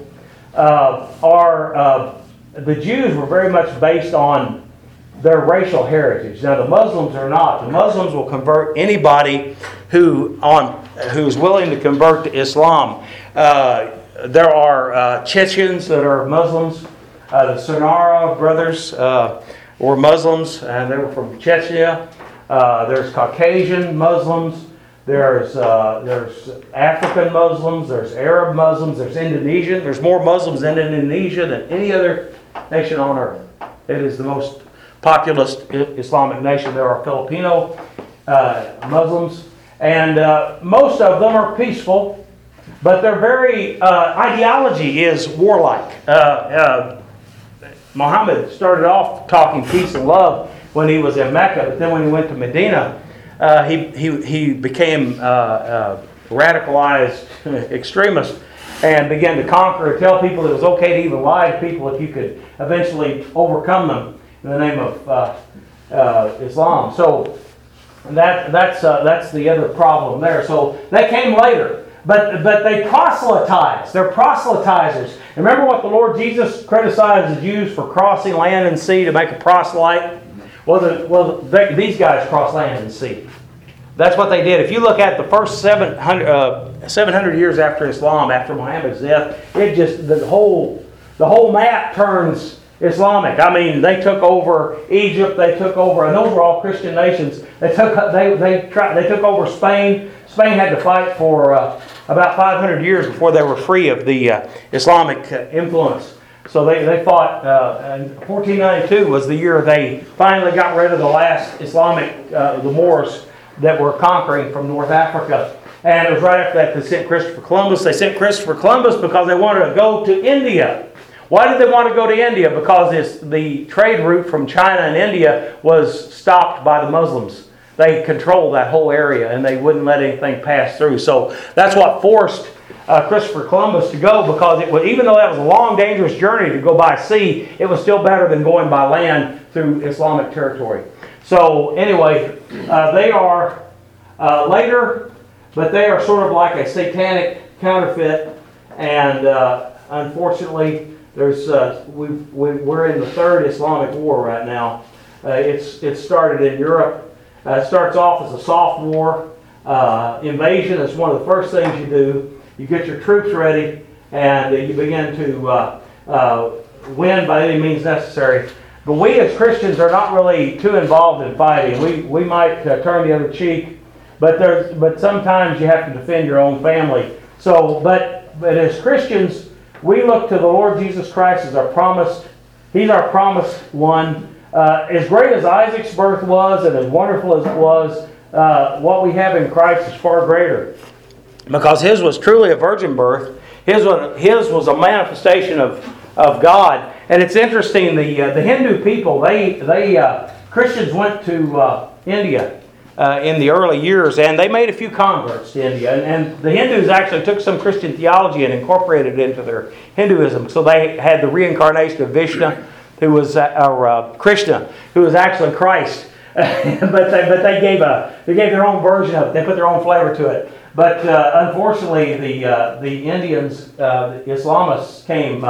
the Jews were very much based on their racial heritage. Now the Muslims are not. The Muslims will convert anybody who's willing to convert to Islam. There are Chechens that are Muslims. The Sonara brothers were Muslims, and they were from Chechnya. There's Caucasian Muslims. There's African Muslims, there's Arab Muslims, there's Indonesian. There's more Muslims in Indonesia than any other nation on earth. It is the most populous Islamic nation. There are Filipino Muslims, and most of them are peaceful, but their very ideology is warlike. Muhammad started off talking peace and love when he was in Mecca, but then when he went to Medina, he became radicalized extremist and began to conquer and tell people it was okay to even lie to people if you could eventually overcome them in the name of Islam. So that's the other problem there. So they came later, but they proselytized. They're proselytizers. Remember what the Lord Jesus criticized the Jews for crossing land and sea to make a proselyte? These guys crossed land and sea. That's what they did. If you look at the first 700 years after Islam, after Muhammad's death, the whole map turns Islamic. I mean, they took over Egypt. They took over, and those were all Christian nations. They took over Spain. Spain had to fight for about 500 years before they were free of the Islamic influence. So they fought, and 1492 was the year they finally got rid of the last Islamic, the Moors that were conquering from North Africa. And it was right after that they sent Christopher Columbus. They sent Christopher Columbus because they wanted to go to India. Why did they want to go to India? Because the trade route from China and India was stopped by the Muslims. They controlled that whole area and they wouldn't let anything pass through. So that's what forced Christopher Columbus to go, because even though that was a long, dangerous journey to go by sea, it was still better than going by land through Islamic territory. So anyway, they are later, but they are sort of like a satanic counterfeit, and unfortunately, we're in the third Islamic war right now. It started in Europe. It starts off as a soft war. Invasion is one of the first things you do. You get your troops ready, and you begin to win by any means necessary. But we as Christians are not really too involved in fighting. We might turn the other cheek, but sometimes you have to defend your own family. So, but as Christians, we look to the Lord Jesus Christ as our promised. He's our promised one. As great as Isaac's birth was, and as wonderful as it was, what we have in Christ is far greater. Because his was truly a virgin birth. His was a manifestation of God. And it's interesting, the Hindu people, Christians went to India in the early years, and they made a few converts to India. And the Hindus actually took some Christian theology and incorporated it into their Hinduism. So they had the reincarnation of Vishnu, who was Krishna, who was actually Christ. but they gave their own version of it. They put their own flavor to it. But unfortunately, the Indians, the Islamists, came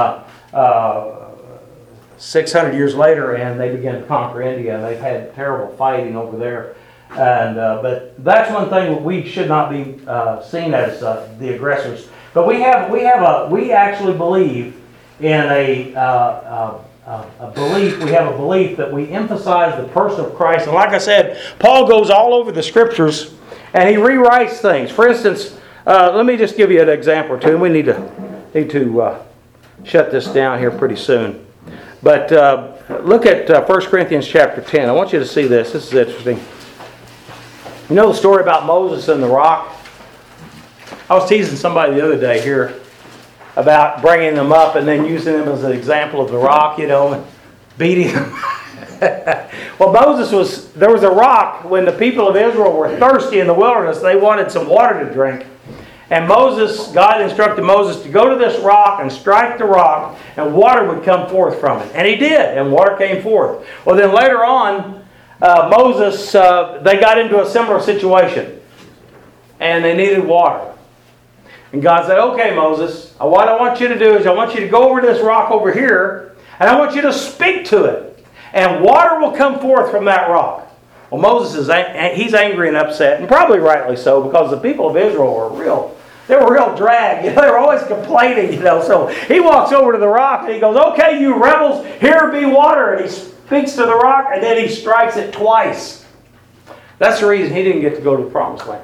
600 years later, and they began to conquer India. And they've had terrible fighting over there. And but that's one thing that we should not be seen as the aggressors. But we actually believe in a belief. We have a belief that we emphasize the person of Christ. And like I said, Paul goes all over the Scriptures and he rewrites things. For instance, let me just give you an example or two. We need to shut this down here pretty soon. But look at 1 Corinthians chapter 10. I want you to see this. This is interesting. You know the story about Moses and the rock? I was teasing somebody the other day here about bringing them up and then using them as an example of the rock, and beating them. Well, there was a rock when the people of Israel were thirsty in the wilderness. They wanted some water to drink. And God instructed Moses to go to this rock and strike the rock, and water would come forth from it. And he did, and water came forth. Well, then later on, Moses, they got into a similar situation, and they needed water. And God said, okay, Moses, what I want you to do is I want you to go over to this rock over here, and I want you to speak to it. And water will come forth from that rock. Well, Moses he's angry and upset, and probably rightly so, because the people of Israel were real dragged. They were always complaining, So he walks over to the rock, and he goes, okay, you rebels, here be water. And he speaks to the rock, and then he strikes it twice. That's the reason he didn't get to go to the promised land.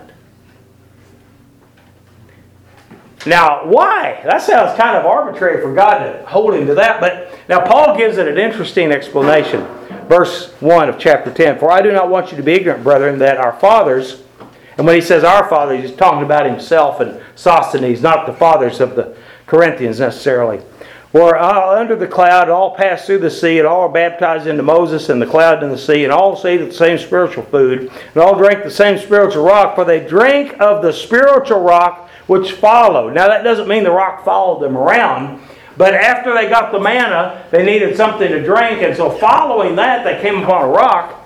Now, why? That sounds kind of arbitrary for God to hold him to that. But now Paul gives it an interesting explanation. Verse 1 of chapter 10. For I do not want you to be ignorant, brethren, that our fathers, and when he says our fathers, he's talking about himself and Sosthenes, not the fathers of the Corinthians necessarily, were under the cloud, all passed through the sea, and all are baptized into Moses and the cloud and the sea, and all ate the same spiritual food, and all drank the same spiritual rock, for they drank of the spiritual rock which followed. Now that doesn't mean the rock followed them around, but after they got the manna, they needed something to drink, and so following that, they came upon a rock.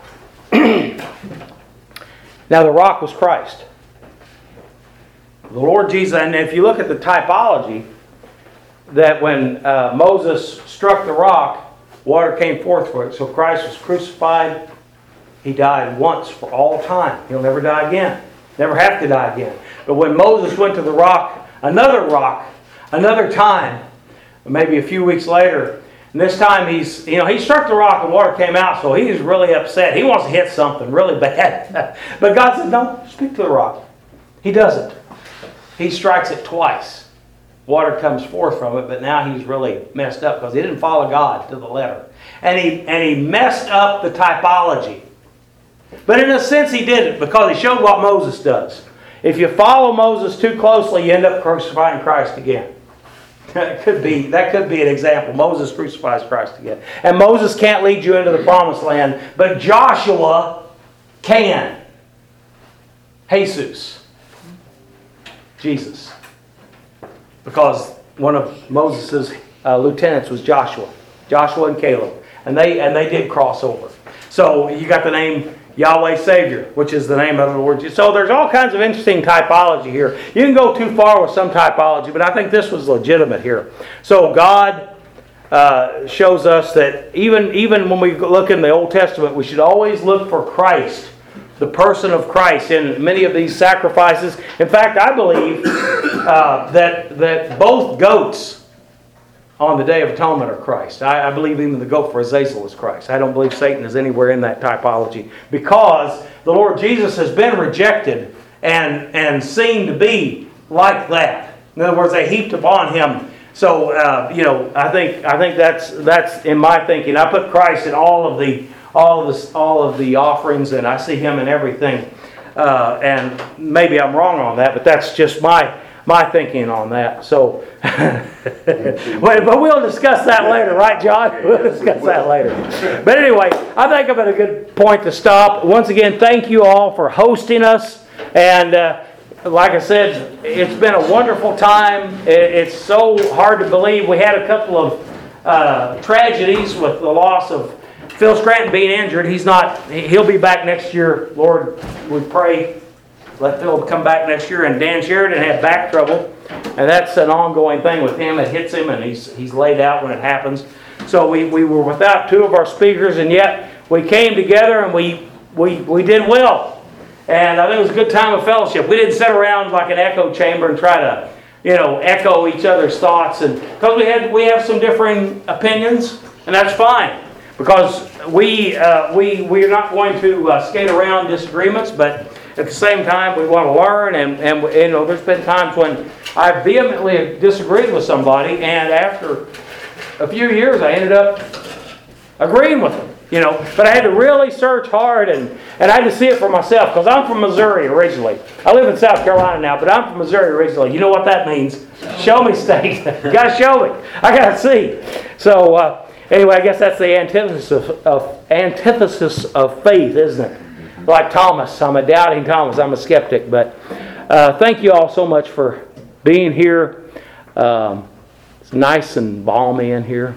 Now the rock was Christ. The Lord Jesus, and if you look at the typology, that when Moses struck the rock, water came forth for it. So Christ was crucified. He died once for all time. He'll never die again. Never have to die again. But when Moses went to the rock, another time, maybe a few weeks later, and this time he struck the rock and water came out, so he's really upset. He wants to hit something really bad. But God said, no, speak to the rock. He doesn't. He strikes it twice. Water comes forth from it, but now he's really messed up because he didn't follow God to the letter. And he messed up the typology. But in a sense he did it because he showed what Moses does. If you follow Moses too closely, you end up crucifying Christ again. That could be an example. Moses crucifies Christ again. And Moses can't lead you into the promised land, but Joshua can. Jesus. Because one of Moses' lieutenants was Joshua and Caleb. And they did cross over. So you got the name Yahweh Savior, which is the name of the Lord. So there's all kinds of interesting typology here. You can go too far with some typology, but I think this was legitimate here. So God shows us that even when we look in the Old Testament, we should always look for Christ, the person of Christ, in many of these sacrifices. In fact, I believe that both goats on the Day of Atonement are Christ. I believe even the goat for Azazel is Christ. I don't believe Satan is anywhere in that typology because the Lord Jesus has been rejected and seen to be like that. In other words, they heaped upon him. So I think that's in my thinking. I put Christ in all of the offerings, and I see him in everything. And maybe I'm wrong on that, but that's just my thinking on that. So, but we'll discuss that later, right, John? We'll discuss that later. But anyway, I think I'm at a good point to stop. Once again, thank you all for hosting us. And like I said, it's been a wonderful time. It's so hard to believe. We had a couple of tragedies with the loss of Phil Scranton being injured. He'll be back next year. Lord, we pray. Let Phil come back next year. And Dan Sheridan had back trouble. And that's an ongoing thing with him. It hits him and he's laid out when it happens. So we were without two of our speakers, and yet we came together and we did well. And I think it was a good time of fellowship. We didn't sit around like an echo chamber and try echo each other's thoughts, and because we have some differing opinions, and that's fine, because we are not going to skate around disagreements, but at the same time we want to learn, and there's been times when I vehemently disagreed with somebody, and after a few years I ended up agreeing with them. But I had to really search hard, and I had to see it for myself, because I'm from Missouri originally. I live in South Carolina now, but I'm from Missouri originally. You know what that means? Show me state. You got to show me. I got to see. So anyway, I guess that's the antithesis of faith, isn't it? Like Thomas. I'm a doubting Thomas. I'm a skeptic. But thank you all so much for being here. It's nice and balmy in here.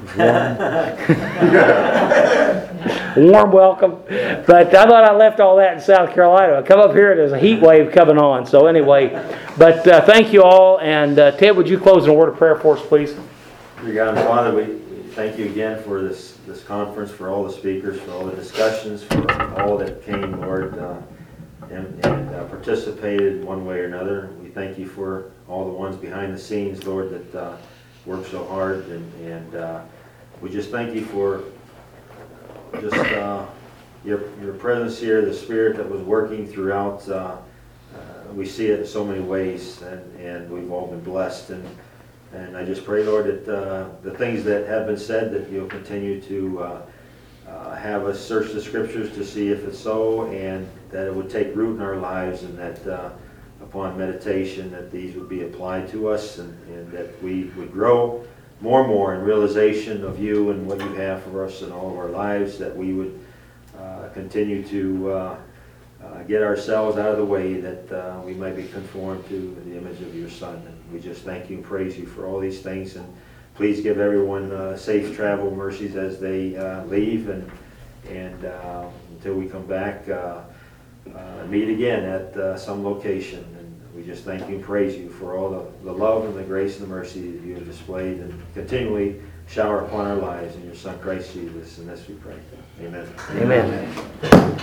Warm welcome. But I thought I left all that in South Carolina. I come up here, there's a heat wave coming on. So anyway, but thank you all. And Ted, would you close in a word of prayer for us, please? Dear God and Father, we thank you again for this conference, for all the speakers, for all the discussions, for all that came, Lord, and participated one way or another. We thank you for all the ones behind the scenes, Lord, that work so hard. And we just thank you for just your presence here, the Spirit that was working throughout. We see it in so many ways, and we've all been blessed. And I just pray, Lord, that the things that have been said, that you'll continue to have us search the Scriptures to see if it's so, and that it would take root in our lives, and that upon meditation that these would be applied to us, and that we would grow more and more in realization of you and what you have for us in all of our lives, that we would continue to get ourselves out of the way, that we might be conformed to the image of your Son. And we just thank you and praise you for all these things, and please give everyone safe travel mercies as they leave, and until we come back, meet again at some location. And we just thank you and praise you for all the love and the grace and the mercy that you have displayed and continually shower upon our lives in your Son Christ Jesus. And this we pray. Amen. Amen.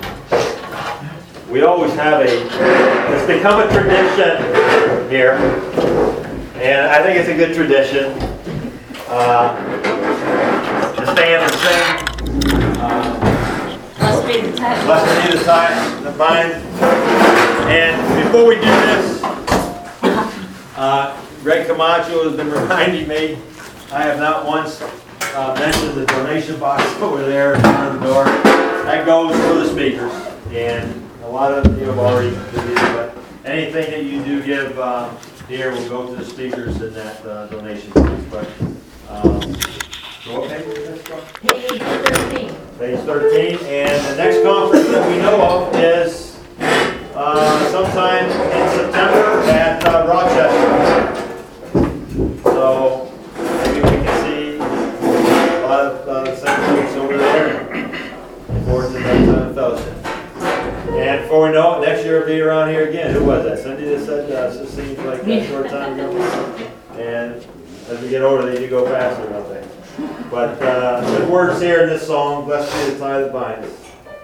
We always have it's become a tradition here, and I think it's a good tradition to stand and sing. Blessed be the tie. Blessed be the tie that binds. And before we do this, Greg Camacho has been reminding me, I have not once mentioned the donation box over there in front of the door. That goes for the speakers. And a lot of you have already given, but anything that you do give here will go to the speakers in that donation box. But what page is this from? Page 13. Page 13. And the next conference that we know of is sometime in September at Rochester. So maybe we can see a lot of the same folks over there. Look forward to that fellowship. And before we know it, next year we'll be around here again. Who was that? Cindy that said it seems like a short time ago. And as we get older, they do go faster, don't they? But good words here in this song, blessed be the tie that binds.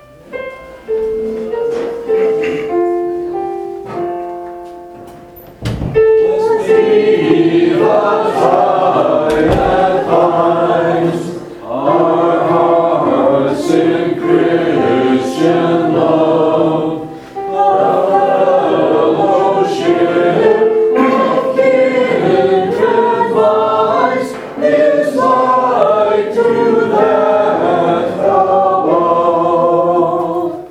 Blessed be the tie that binds our hearts in Christian love, the fellowship of kindred minds is like to that above.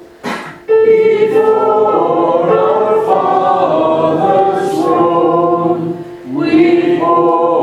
Before our Father's throne we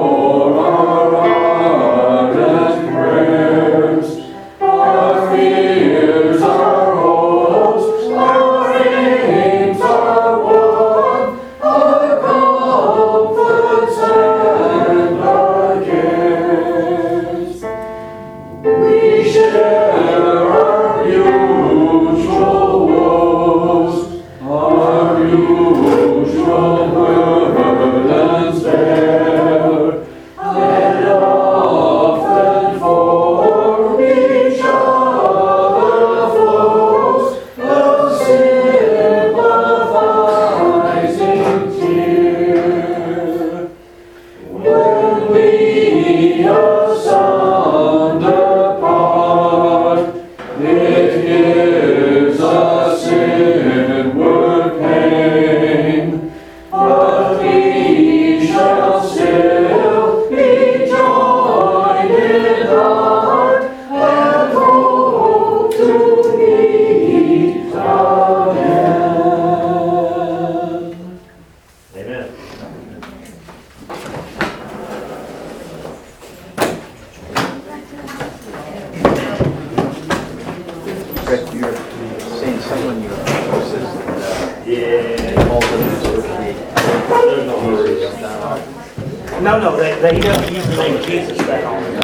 Rick, you're saying someone you versus Yeah. all of them. There's no hurry. No, they don't use the name Jesus that often.